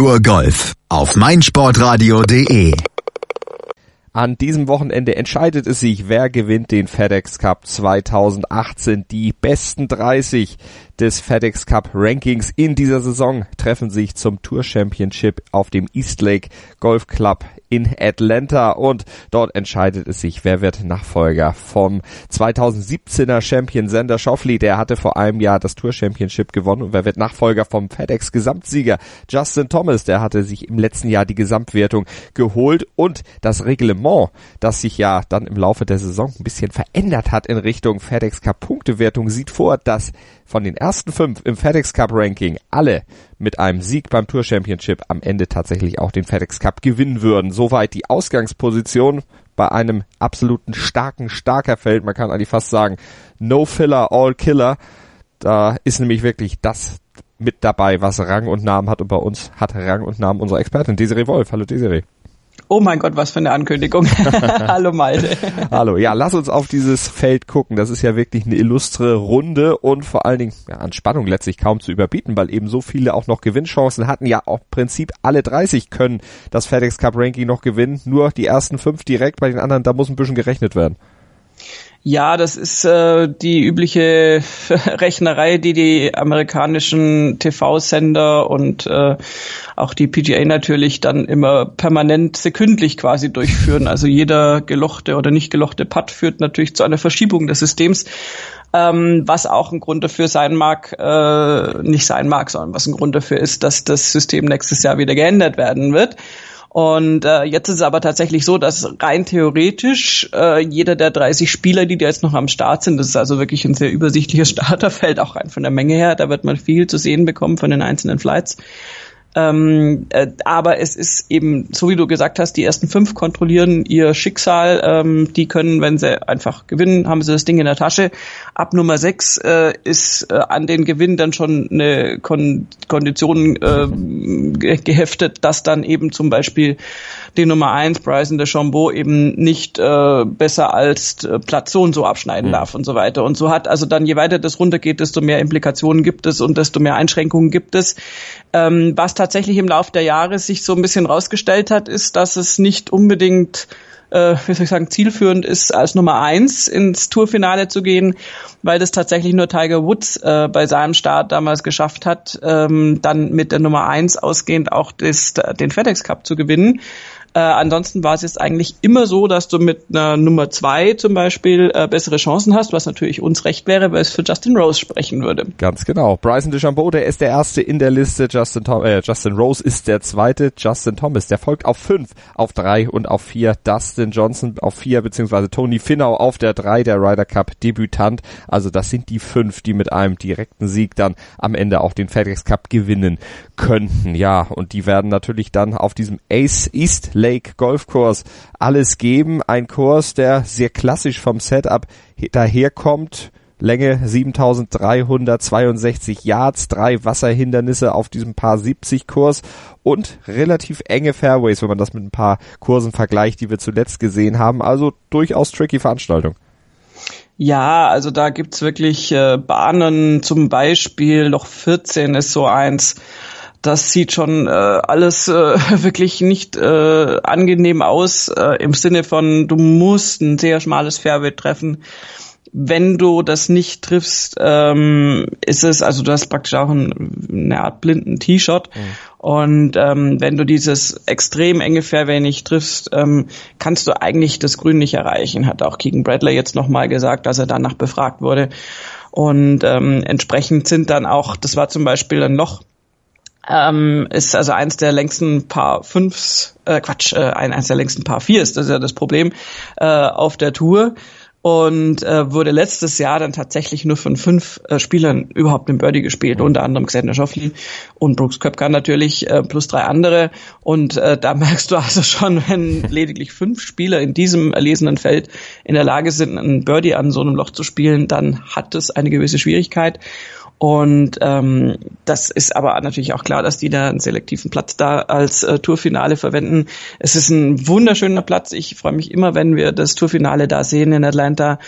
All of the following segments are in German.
Nur Golf auf meinsportradio.de. An diesem Wochenende entscheidet es sich, wer gewinnt den FedEx Cup 2018. Die besten 30 des FedEx Cup Rankings in dieser Saison treffen sich zum Tour Championship auf dem Eastlake Golf Club in Atlanta und dort entscheidet es sich, wer wird Nachfolger vom 2017er Champion Xander Schauffele, der hatte vor einem Jahr das Tour Championship gewonnen, und wer wird Nachfolger vom FedEx Gesamtsieger Justin Thomas, der hatte sich im letzten Jahr die Gesamtwertung geholt, und das Reglement, das sich ja dann im Laufe der Saison ein bisschen verändert hat in Richtung FedEx Cup Punktewertung, sieht vor, dass von den ersten 5 im FedEx Cup Ranking alle mit einem Sieg beim Tour Championship am Ende tatsächlich auch den FedEx Cup gewinnen würden. Soweit die Ausgangsposition bei einem absoluten starker Feld. Man kann eigentlich fast sagen, no filler, all killer. Da ist nämlich wirklich das mit dabei, was Rang und Namen hat, und bei uns hat Rang und Namen unsere Expertin Desiree Wolf. Hallo Desiree. Oh mein Gott, was für eine Ankündigung. Hallo Malte. Hallo, ja, lass uns auf dieses Feld gucken. Das ist ja wirklich eine illustre Runde und vor allen Dingen an Spannung letztlich kaum zu überbieten, weil eben so viele auch noch Gewinnchancen hatten. Ja, auch im Prinzip alle 30 können das FedEx Cup Ranking noch gewinnen. Nur die ersten 5 direkt, bei den anderen, da muss ein bisschen gerechnet werden. Ja, das ist die übliche Rechnerei, die amerikanischen TV-Sender und auch die PGA natürlich dann immer permanent sekündlich quasi durchführen. Also jeder gelochte oder nicht gelochte Putt führt natürlich zu einer Verschiebung des Systems, was auch ein Grund dafür sein mag, nicht sein mag, sondern was ein Grund dafür ist, dass das System nächstes Jahr wieder geändert werden wird. Und jetzt ist es aber tatsächlich so, dass rein theoretisch jeder der 30 Spieler, die da jetzt noch am Start sind, das ist also wirklich ein sehr übersichtliches Starterfeld, auch rein von der Menge her, da wird man viel zu sehen bekommen von den einzelnen Flights. Aber es ist eben, so wie du gesagt hast, die ersten 5 kontrollieren ihr Schicksal, die können, wenn sie einfach gewinnen, haben sie das Ding in der Tasche. Ab Nummer 6 ist an den Gewinn dann schon eine Kondition geheftet, dass dann eben zum Beispiel die Nummer 1, Bryson DeChambeau, eben nicht besser als Platz so und so abschneiden darf und so weiter. Und so hat also dann, je weiter das runtergeht, desto mehr Implikationen gibt es und desto mehr Einschränkungen gibt es. Was tatsächlich im Laufe der Jahre sich so ein bisschen rausgestellt hat, ist, dass es nicht unbedingt zielführend ist, als Nummer 1 ins Tourfinale zu gehen, weil das tatsächlich nur Tiger Woods bei seinem Start damals geschafft hat, dann mit der Nummer 1 ausgehend auch den FedEx Cup zu gewinnen. Ansonsten war es jetzt eigentlich immer so, dass du mit einer Nummer 2 zum Beispiel bessere Chancen hast, was natürlich uns recht wäre, weil es für Justin Rose sprechen würde. Ganz genau. Bryson DeChambeau, der ist der Erste in der Liste. Justin Rose ist der Zweite. Justin Thomas, der folgt auf 5, auf 3 und auf 4. Dustin Johnson auf 4, beziehungsweise Tony Finau auf der 3, der Ryder Cup Debütant. Also das sind die 5, die mit einem direkten Sieg dann am Ende auch den FedEx Cup gewinnen könnten. Ja, und die werden natürlich dann auf diesem East Lake Golfkurs alles geben. Ein Kurs, der sehr klassisch vom Setup daherkommt. Länge 7.362 Yards, 3 Wasserhindernisse auf diesem Par 70 Kurs und relativ enge Fairways, wenn man das mit ein paar Kursen vergleicht, die wir zuletzt gesehen haben. Also durchaus tricky Veranstaltung. Ja, also da gibt's wirklich Bahnen, zum Beispiel Loch 14 ist so eins. Das sieht schon alles wirklich nicht angenehm aus, im Sinne von, du musst ein sehr schmales Fairway treffen. Wenn du das nicht triffst, ist es, also du hast praktisch auch eine Art blinden Tee-Shot. Und wenn du dieses extrem enge Fairway nicht triffst, kannst du eigentlich das Grün nicht erreichen, hat auch Keegan Bradley jetzt nochmal gesagt, als er danach befragt wurde. Und entsprechend sind dann auch, das war zum Beispiel ein Loch, ist also eins der längsten Par 5s, eins der längsten Par 4s, das ist ja das Problem, auf der Tour. Und wurde letztes Jahr dann tatsächlich nur von 5 Spielern überhaupt im Birdie gespielt, unter anderem Xander Schauffele und Brooks Koepka natürlich, plus 3 andere. Und da merkst du also schon, wenn lediglich 5 Spieler in diesem erlesenen Feld in der Lage sind, einen Birdie an so einem Loch zu spielen, dann hat es eine gewisse Schwierigkeit. Und das ist aber natürlich auch klar, dass die da einen selektiven Platz da als Tourfinale verwenden. Es ist ein wunderschöner Platz. Ich freue mich immer, wenn wir das Tourfinale da sehen in Atlanta.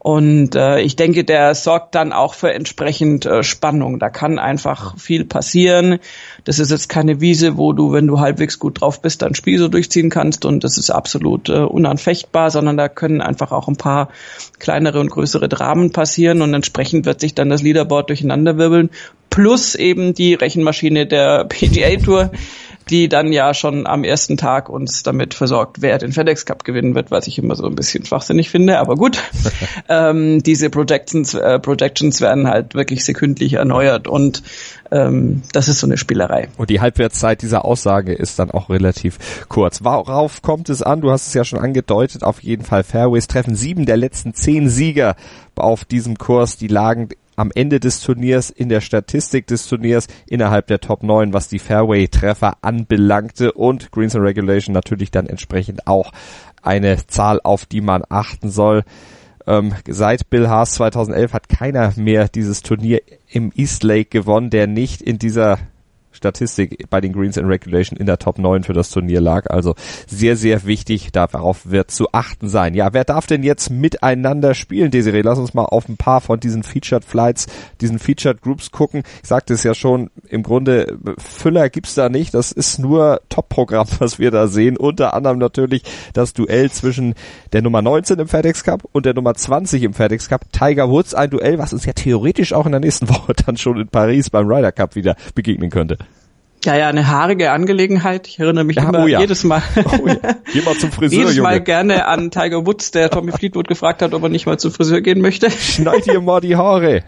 Und ich denke, der sorgt dann auch für entsprechend Spannung. Da kann einfach viel passieren. Das ist jetzt keine Wiese, wo du, wenn du halbwegs gut drauf bist, dein Spiel so durchziehen kannst und das ist absolut unanfechtbar, sondern da können einfach auch ein paar kleinere und größere Dramen passieren und entsprechend wird sich dann das Leaderboard durcheinanderwirbeln. Plus eben die Rechenmaschine der PGA Tour, die dann ja schon am ersten Tag uns damit versorgt, wer den FedEx Cup gewinnen wird, was ich immer so ein bisschen schwachsinnig finde, aber gut. Diese Projections werden halt wirklich sekündlich erneuert und das ist so eine Spielerei. Und die Halbwertszeit dieser Aussage ist dann auch relativ kurz. Worauf kommt es an? Du hast es ja schon angedeutet, auf jeden Fall Fairways treffen 7 der letzten 10 Sieger auf diesem Kurs, die lagen am Ende des Turniers in der Statistik des Turniers innerhalb der Top 9, was die Fairway-Treffer anbelangte und Greens and Regulation natürlich dann entsprechend auch eine Zahl, auf die man achten soll. Seit Bill Haas 2011 hat keiner mehr dieses Turnier im East Lake gewonnen, der nicht in dieser Statistik bei den Greens in Regulation in der Top 9 für das Turnier lag. Also sehr, sehr wichtig, darauf wird zu achten sein. Ja, wer darf denn jetzt miteinander spielen, Desiree? Lass uns mal auf ein paar von diesen Featured Flights, diesen Featured Groups gucken. Ich sagte es ja schon, im Grunde Füller gibt's da nicht. Das ist nur Top-Programm, was wir da sehen. Unter anderem natürlich das Duell zwischen der Nummer 19 im FedEx Cup und der Nummer 20 im FedEx Cup. Tiger Woods, ein Duell, was uns ja theoretisch auch in der nächsten Woche dann schon in Paris beim Ryder Cup wieder begegnen könnte. Ja, eine haarige Angelegenheit. Ich erinnere mich jedes Mal. Geh mal zum Friseur, jedes Mal Junge. Gerne an Tiger Woods, der Tommy Fleetwood gefragt hat, ob er nicht mal zum Friseur gehen möchte. Schneid dir mal die Haare.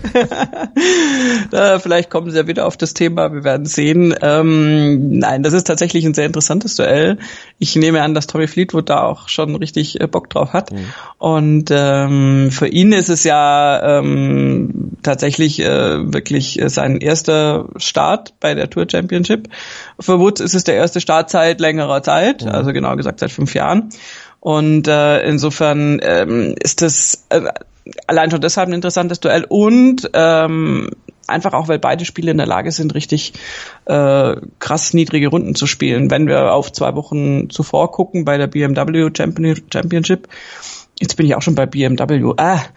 Vielleicht kommen sie ja wieder auf das Thema, wir werden sehen. Nein, das ist tatsächlich ein sehr interessantes Duell. Ich nehme an, dass Tommy Fleetwood da auch schon richtig Bock drauf hat. Und für ihn ist es ja tatsächlich wirklich sein erster Start bei der Tour Championship. Für Woods ist es der erste Start seit längerer Zeit, also genau gesagt seit 5 Jahren. Und insofern ist das allein schon deshalb ein interessantes Duell und einfach auch, weil beide Spiele in der Lage sind, richtig krass niedrige Runden zu spielen. Wenn wir auf 2 Wochen zuvor gucken bei der BMW Championship, jetzt bin ich auch schon bei BMW,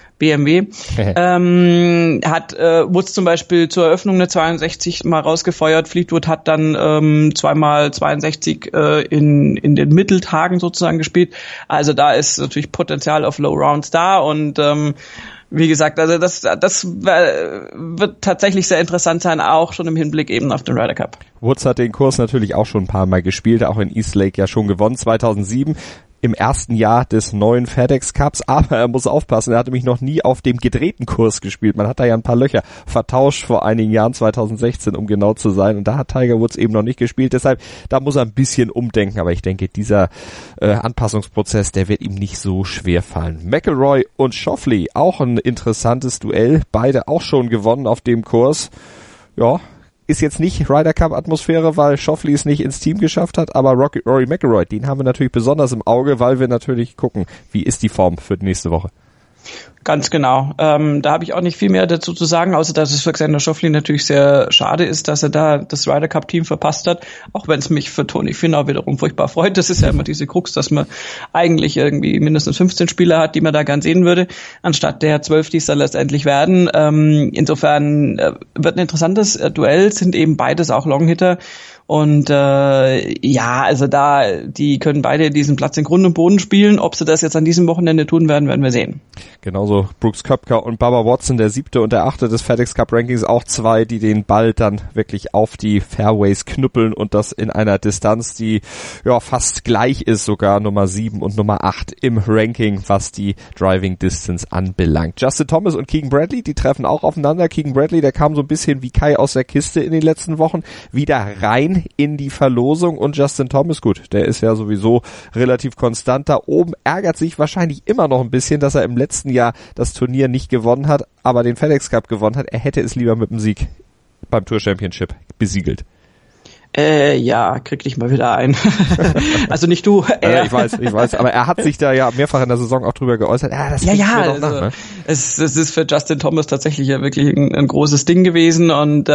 hat Woods zum Beispiel zur Eröffnung eine 62 mal rausgefeuert, Fleetwood hat dann zweimal 62 in den Mitteltagen sozusagen gespielt, also da ist natürlich Potenzial auf Low Rounds da und wie gesagt, also das wird tatsächlich sehr interessant sein, auch schon im Hinblick eben auf den Ryder Cup. Woods hat den Kurs natürlich auch schon ein paar Mal gespielt, auch in East Lake ja schon gewonnen, 2007. Im ersten Jahr des neuen FedEx Cups, aber er muss aufpassen, er hatte nämlich noch nie auf dem gedrehten Kurs gespielt. Man hat da ja ein paar Löcher vertauscht vor einigen Jahren, 2016, um genau zu sein. Und da hat Tiger Woods eben noch nicht gespielt. Deshalb, da muss er ein bisschen umdenken. Aber ich denke, dieser Anpassungsprozess, der wird ihm nicht so schwer fallen. McIlroy und Schauffele, auch ein interessantes Duell. Beide auch schon gewonnen auf dem Kurs. Ja, ist jetzt nicht Ryder Cup Atmosphäre, weil Schauffele es nicht ins Team geschafft hat, aber Rory McIlroy, den haben wir natürlich besonders im Auge, weil wir natürlich gucken, wie ist die Form für die nächste Woche. Ganz genau. Da habe ich auch nicht viel mehr dazu zu sagen, außer dass es für Xander Schauffele natürlich sehr schade ist, dass er da das Ryder Cup Team verpasst hat, auch wenn es mich für Tony Finau wiederum furchtbar freut. Das ist ja immer diese Krux, dass man eigentlich irgendwie mindestens 15 Spieler hat, die man da gern sehen würde, anstatt der 12, die es dann letztendlich werden. Insofern wird ein interessantes Duell, sind eben beides auch Longhitter. Und also die können beide diesen Platz in Grund und Boden spielen. Ob sie das jetzt an diesem Wochenende tun werden, werden wir sehen. Genauso Brooks Koepka und Bubba Watson, der 7. und der 8. des FedEx Cup Rankings, auch 2, die den Ball dann wirklich auf die Fairways knüppeln und das in einer Distanz, die ja fast gleich ist, sogar Nummer 7 und Nummer 8 im Ranking, was die Driving Distance anbelangt. Justin Thomas und Keegan Bradley, die treffen auch aufeinander. Keegan Bradley, der kam so ein bisschen wie Kai aus der Kiste in den letzten Wochen wieder rein in die Verlosung und Justin Thomas, gut, der ist ja sowieso relativ konstant da oben, ärgert sich wahrscheinlich immer noch ein bisschen, dass er im letzten Jahr das Turnier nicht gewonnen hat, aber den FedEx Cup gewonnen hat. Er hätte es lieber mit dem Sieg beim Tour Championship besiegelt. Ja, krieg dich mal wieder ein. Also nicht du. Ich weiß, aber er hat sich da ja mehrfach in der Saison auch drüber geäußert. Das ja, also, nach, ne? Es ist für Justin Thomas tatsächlich ja wirklich ein großes Ding gewesen und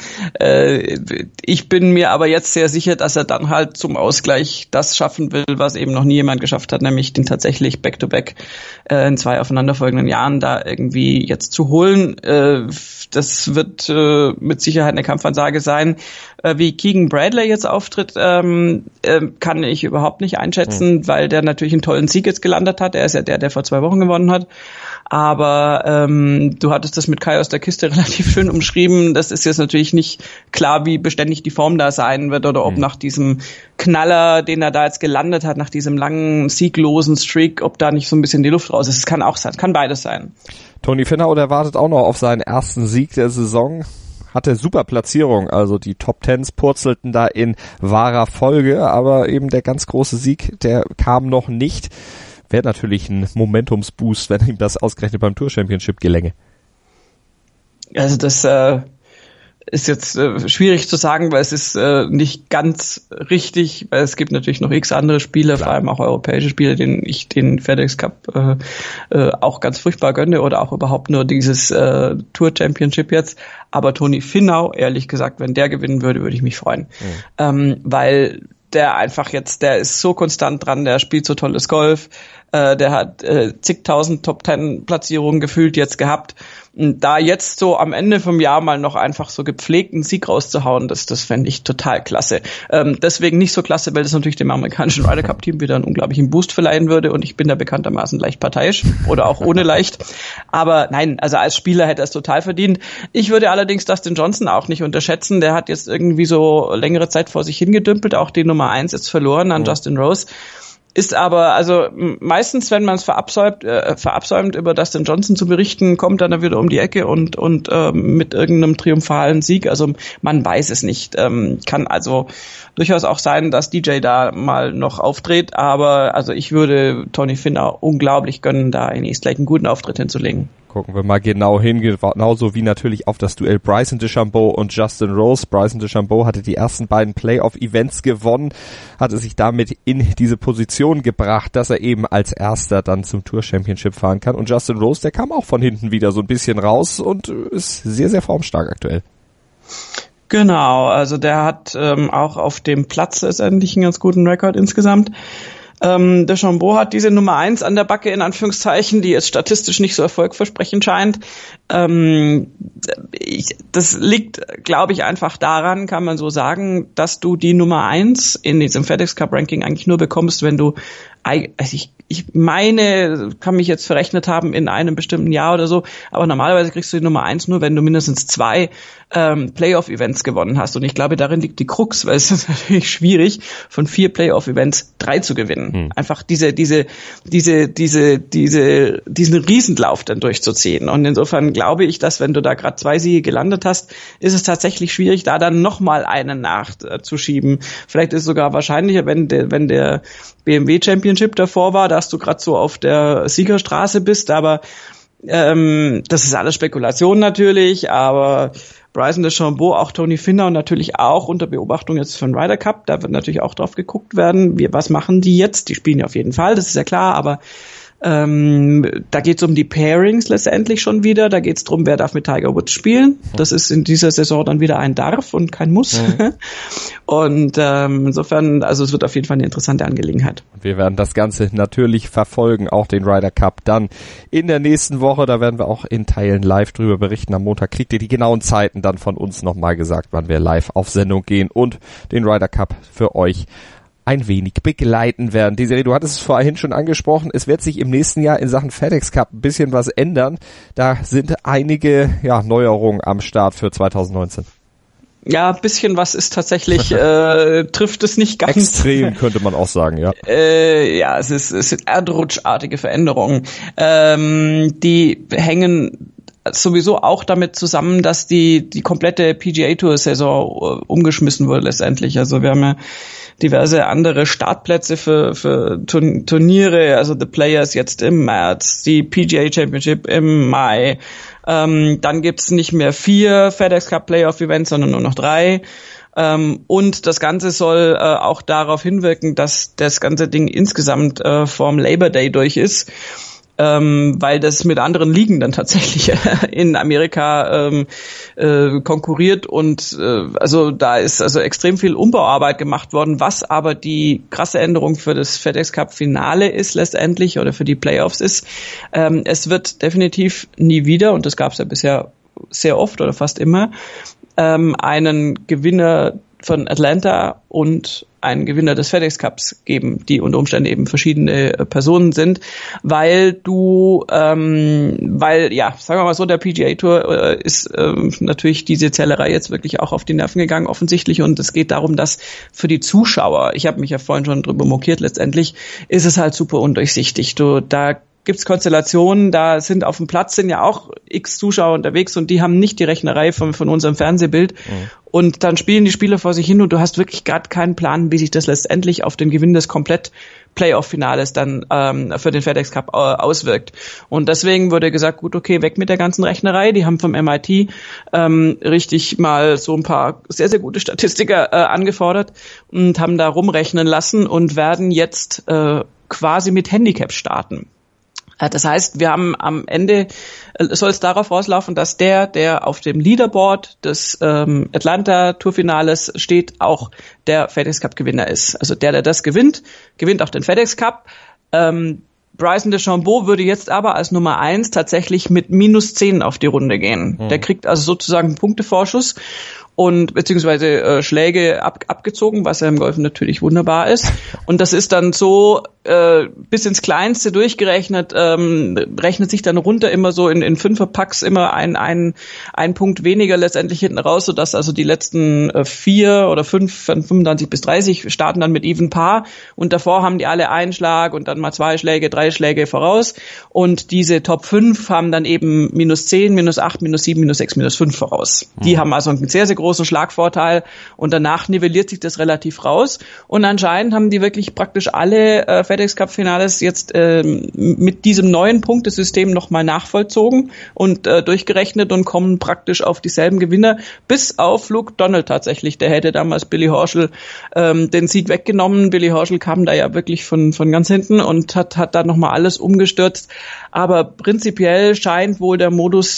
ich bin mir aber jetzt sehr sicher, dass er dann halt zum Ausgleich das schaffen will, was eben noch nie jemand geschafft hat, nämlich den tatsächlich Back-to-Back in 2 aufeinanderfolgenden Jahren da irgendwie jetzt zu holen. Das wird mit Sicherheit eine Kampfansage sein. Wie Keegan Bradley jetzt auftritt, kann ich überhaupt nicht einschätzen, weil der natürlich einen tollen Sieg jetzt gelandet hat. Er ist ja der vor 2 Wochen gewonnen hat. Aber du hattest das mit Kai aus der Kiste relativ schön umschrieben. Das ist jetzt natürlich nicht klar, wie beständig die Form da sein wird oder ob nach diesem Knaller, den er da jetzt gelandet hat, nach diesem langen, sieglosen Streak, ob da nicht so ein bisschen die Luft raus ist. Es kann auch sein, kann beides sein. Toni Finau, der wartet auch noch auf seinen ersten Sieg der Saison. Hatte super Platzierung, also die Top Tens purzelten da in wahrer Folge, aber eben der ganz große Sieg, der kam noch nicht. Wäre natürlich ein Momentumsboost, wenn ihm das ausgerechnet beim Tour Championship gelänge. Also das ist jetzt schwierig zu sagen, weil es ist nicht ganz richtig, weil es gibt natürlich noch x andere Spiele, vor allem auch europäische Spiele, denen ich den FedEx Cup auch ganz furchtbar gönne oder auch überhaupt nur dieses Tour Championship jetzt. Aber Toni Finau, ehrlich gesagt, wenn der gewinnen würde, würde ich mich freuen. Weil der einfach jetzt, der ist so konstant dran, der spielt so tolles Golf, der hat zigtausend Top-10-Platzierungen gefühlt jetzt gehabt. Und da jetzt so am Ende vom Jahr mal noch einfach so gepflegten Sieg rauszuhauen, das fände ich total klasse. Deswegen nicht so klasse, weil das natürlich dem amerikanischen Ryder Cup Team wieder einen unglaublichen Boost verleihen würde und ich bin da bekanntermaßen leicht parteiisch oder auch ohne leicht. Aber nein, also als Spieler hätte er es total verdient. Ich würde allerdings Dustin Johnson auch nicht unterschätzen. Der hat jetzt irgendwie so längere Zeit vor sich hingedümpelt, auch die Nummer 1 jetzt verloren an Justin Rose. Ist aber, also meistens, wenn man es verabsäumt, über Dustin Johnson zu berichten, kommt dann wieder um die Ecke und mit irgendeinem triumphalen Sieg. Also man weiß es nicht. Kann also durchaus auch sein, dass DJ da mal noch auftritt, aber also ich würde Toni Finau unglaublich gönnen, da in East Lake einen guten Auftritt hinzulegen. Gucken wir mal genau hin, genauso wie natürlich auf das Duell Bryson DeChambeau und Justin Rose. Bryson DeChambeau hatte die ersten beiden Playoff-Events gewonnen, hatte sich damit in diese Position gebracht, dass er eben als Erster dann zum Tour Championship fahren kann. Und Justin Rose, der kam auch von hinten wieder so ein bisschen raus und ist sehr, sehr formstark aktuell. Genau, also der hat auch auf dem Platz letztendlich einen ganz guten Rekord insgesamt. DeChambeau hat diese Nummer 1 an der Backe, in Anführungszeichen, die jetzt statistisch nicht so erfolgversprechend scheint. Das liegt, glaube ich, einfach daran, kann man so sagen, dass du die Nummer 1 in diesem FedEx Cup Ranking eigentlich nur bekommst, wenn du, also ich meine, kann mich jetzt verrechnet haben in einem bestimmten Jahr oder so, aber normalerweise kriegst du die Nummer 1 nur, wenn du mindestens 2 Playoff-Events gewonnen hast. Und ich glaube, darin liegt die Krux, weil es ist natürlich schwierig, von 4 Playoff-Events 3 zu gewinnen. Einfach diesen Riesenlauf dann durchzuziehen. Und insofern glaube ich, dass wenn du da gerade 2 Siege gelandet hast, ist es tatsächlich schwierig, da dann nochmal einen nachzuschieben. Vielleicht ist es sogar wahrscheinlicher, wenn der BMW Championship davor war, dass du gerade so auf der Siegerstraße bist, aber das ist alles Spekulation natürlich, aber Bryson DeChambeau, auch Toni Finau natürlich auch unter Beobachtung jetzt für den Ryder Cup, da wird natürlich auch drauf geguckt werden, was machen die jetzt, die spielen ja auf jeden Fall, das ist ja klar, aber da geht es um die Pairings letztendlich schon wieder. Da geht es darum, wer darf mit Tiger Woods spielen. Das ist in dieser Saison dann wieder ein Darf und kein Muss. Und insofern, also es wird auf jeden Fall eine interessante Angelegenheit. Wir werden das Ganze natürlich verfolgen, auch den Ryder Cup dann in der nächsten Woche. Da werden wir auch in Teilen live drüber berichten. Am Montag kriegt ihr die genauen Zeiten dann von uns nochmal gesagt, wann wir live auf Sendung gehen und den Ryder Cup für euch ein wenig begleiten werden. Die Serie, du hattest es vorhin schon angesprochen, es wird sich im nächsten Jahr in Sachen FedEx Cup ein bisschen was ändern. Da sind einige Neuerungen am Start für 2019. Ja, ein bisschen was ist tatsächlich, trifft es nicht ganz. Extrem könnte man auch sagen, ja. Ja, es sind erdrutschartige Veränderungen. Die hängen sowieso auch damit zusammen, dass die komplette PGA Tour Saison umgeschmissen wurde letztendlich. Also wir haben ja diverse andere Startplätze für Turniere, also The Players jetzt im März, die PGA Championship im Mai. Dann gibt's nicht mehr 4 FedEx Cup Playoff Events, sondern nur noch 3. Und das Ganze soll auch darauf hinwirken, dass das ganze Ding insgesamt vorm Labor Day durch ist. Weil das mit anderen Ligen dann tatsächlich in Amerika konkurriert und also da ist also extrem viel Umbauarbeit gemacht worden, was aber die krasse Änderung für das FedEx Cup Finale ist letztendlich oder für die Playoffs ist. Es wird definitiv nie wieder, und das gab es ja bisher sehr oft oder fast immer, einen Gewinner von Atlanta und einen Gewinner des FedEx Cups geben, die unter Umständen eben verschiedene Personen sind, weil sagen wir mal so, der PGA Tour ist natürlich diese Zählerei jetzt wirklich auch auf die Nerven gegangen, offensichtlich, und es geht darum, dass für die Zuschauer, ich habe mich ja vorhin schon drüber mokiert, letztendlich ist es halt super undurchsichtig. Da gibt's Konstellationen, da sind auf dem Platz ja auch x Zuschauer unterwegs und die haben nicht die Rechnerei von unserem Fernsehbild. Und dann spielen die Spieler vor sich hin und du hast wirklich gerade keinen Plan, wie sich das letztendlich auf den Gewinn des Komplett-Playoff-Finales dann für den FedEx Cup auswirkt. Und deswegen wurde gesagt, gut, okay, weg mit der ganzen Rechnerei. Die haben vom MIT richtig mal so ein paar sehr, sehr gute Statistiker angefordert und haben da rumrechnen lassen und werden jetzt quasi mit Handicap starten. Das heißt, wir haben am Ende, soll es darauf rauslaufen, dass der auf dem Leaderboard des Atlanta Tourfinales steht, auch der FedEx Cup Gewinner ist. Also der das gewinnt auch den FedEx Cup. Bryson DeChambeau würde jetzt aber als Nummer 1 tatsächlich mit -10 auf die Runde gehen. Der kriegt also sozusagen einen Punktevorschuss und beziehungsweise Schläge abgezogen, was ja im Golfen natürlich wunderbar ist. Und das ist dann so bis ins Kleinste durchgerechnet, rechnet sich dann runter immer so in Fünferpacks immer ein Punkt weniger letztendlich hinten raus, sodass also die letzten 4 oder 5 von 25 bis 30 starten dann mit Even Par und davor haben die alle einen Schlag und dann mal 2 Schläge, 3 Schläge voraus und diese Top 5 haben dann eben -10, -8, -7, -6, -5 voraus. Die haben also einen sehr, sehr großen Schlagvorteil und danach nivelliert sich das relativ raus und anscheinend haben die wirklich praktisch alle FedEx Cup Finales jetzt mit diesem neuen Punktesystem nochmal nachvollzogen und durchgerechnet und kommen praktisch auf dieselben Gewinner, bis auf Luke Donald tatsächlich. Der hätte damals Billy Horschel den Sieg weggenommen. Billy Horschel kam da ja wirklich von ganz hinten und hat da nochmal alles umgestürzt. Aber prinzipiell scheint wohl der Modus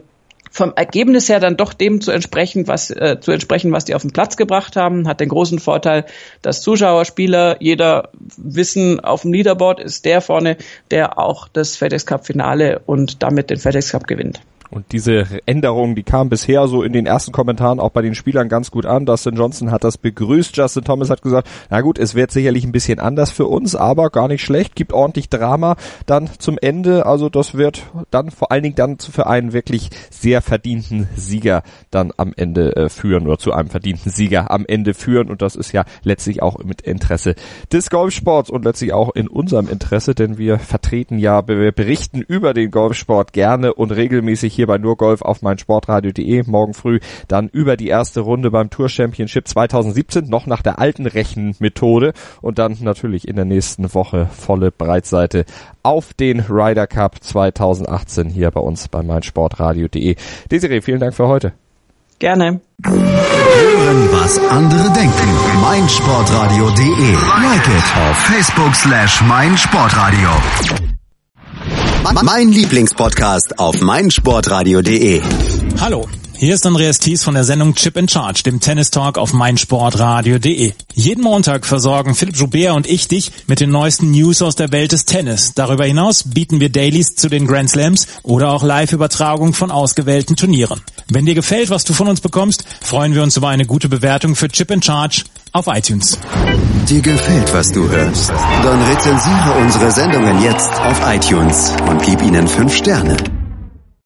vom Ergebnis her dann doch dem zu entsprechen, was die auf den Platz gebracht haben, hat den großen Vorteil, dass Zuschauer, Spieler, jeder wissen, auf dem Leaderboard ist der vorne, der auch das FedEx Cup Finale und damit den FedEx Cup gewinnt. Und diese Änderungen, die kamen bisher so in den ersten Kommentaren auch bei den Spielern ganz gut an. Dustin Johnson hat das begrüßt. Justin Thomas hat gesagt, na gut, es wird sicherlich ein bisschen anders für uns, aber gar nicht schlecht. Gibt ordentlich Drama dann zum Ende. Also das wird dann vor allen Dingen dann für einen wirklich sehr verdienten Sieger dann am Ende führen oder zu einem verdienten Sieger am Ende führen. Und das ist ja letztlich auch mit Interesse des Golfsports und letztlich auch in unserem Interesse, denn wir vertreten ja, wir berichten über den Golfsport gerne und regelmäßig hier bei Nur Golf auf meinsportradio.de, morgen früh dann über die erste Runde beim Tour Championship 2017, noch nach der alten Rechenmethode und dann natürlich in der nächsten Woche volle Breitseite auf den Ryder Cup 2018 hier bei uns bei meinsportradio.de. Desiree, vielen Dank für heute. Gerne. Hören, was andere denken. meinsportradio.de. Like it auf Facebook/meinsportradio. Mein Lieblingspodcast auf meinsportradio.de. Hallo, hier ist Andreas Thies von der Sendung Chip in Charge, dem Tennis-Talk auf meinsportradio.de. Jeden Montag versorgen Philipp Joubert und ich dich mit den neuesten News aus der Welt des Tennis. Darüber hinaus bieten wir Dailies zu den Grand Slams oder auch Live-Übertragung von ausgewählten Turnieren. Wenn dir gefällt, was du von uns bekommst, freuen wir uns über eine gute Bewertung für Chip in Charge auf iTunes. Dir gefällt, was du hörst? Dann rezensiere unsere Sendungen jetzt auf iTunes und gib ihnen 5 Sterne.